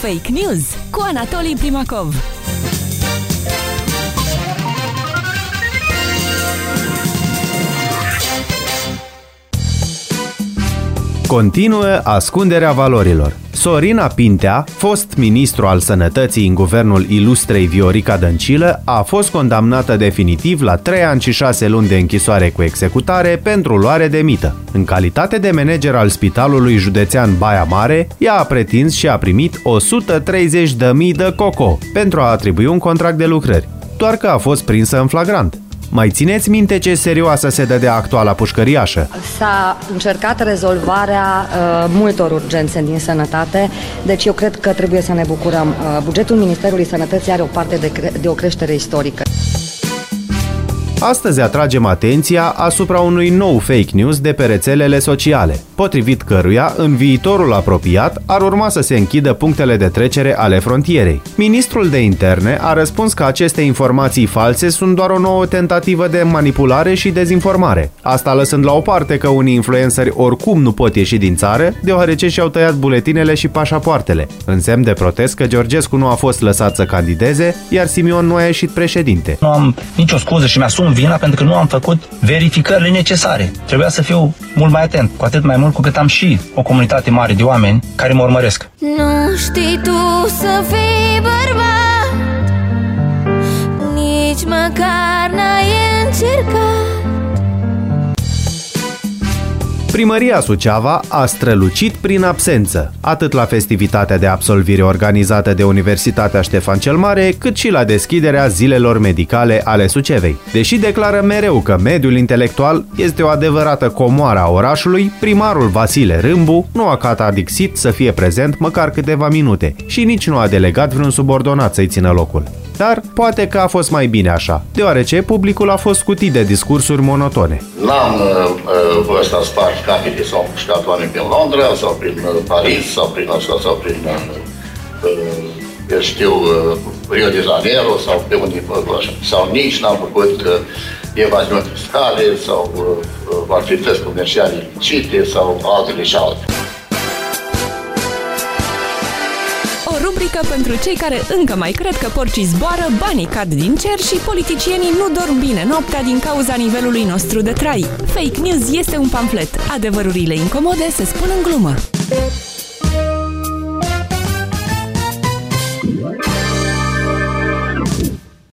Fake News cu Anatolii Primacov. Continuă ascunderea valorilor. Sorina Pintea, fost ministru al sănătății în guvernul ilustrei Viorica Dăncilă, a fost condamnată definitiv la 3 ani și 6 luni de închisoare cu executare pentru luare de mită. În calitate de manager al Spitalului Județean Baia Mare, ea a pretins și a primit 130.000 de coco pentru a atribui un contract de lucrări, doar că a fost prinsă în flagrant. Mai țineți minte ce serioasă se dădea actuala pușcăriașă? S-a încercat rezolvarea multor urgențe din sănătate, deci eu cred că trebuie să ne bucurăm. Bugetul Ministerului Sănătății are o parte de o creștere istorică. Astăzi atragem atenția asupra unui nou fake news de pe rețelele sociale, potrivit căruia, în viitorul apropiat, ar urma să se închidă punctele de trecere ale frontierei. Ministrul de Interne a răspuns că aceste informații false sunt doar o nouă tentativă de manipulare și dezinformare. Asta lăsând la o parte că unii influenceri oricum nu pot ieși din țară, deoarece și-au tăiat buletinele și pașapoartele, în semn de protest că Georgescu nu a fost lăsat să candideze, iar Simion nu a ieșit președinte. Nu am nicio scuză și mi-asum vina pentru că nu am făcut verificările necesare. Trebuia să fiu mult mai atent, cu atât mai mult cu cât am și o comunitate mare de oameni care mă urmăresc. Nu știi tu să fii bărbat, nici măcar n-ai încercat. Primăria Suceava a strălucit prin absență, atât la festivitatea de absolvire organizată de Universitatea Ștefan cel Mare, cât și la deschiderea zilelor medicale ale Sucevei. Deși declară mereu că mediul intelectual este o adevărată comoară a orașului, primarul Vasile Râmbu nu a catadixit să fie prezent măcar câteva minute și nici nu a delegat vreun subordonat să-i țină locul. Dar poate că a fost mai bine așa, deoarece publicul a fost scutit de discursuri monotone. N-am ăsta spart capete sau pușcat oameni prin Londra, sau prin Paris, sau prin asta, sau prin, eu știu, Rio de Janeiro, sau pe unde așa. Sau nici n-am făcut evaziuni fiscale, sau activități comerciale ilicite, sau altele și altele. O rubrică pentru cei care încă mai cred că porcii zboară, banii cad din cer și politicienii nu dorm bine noaptea din cauza nivelului nostru de trai. Fake News este un pamflet. Adevărurile incomode se spun în glumă.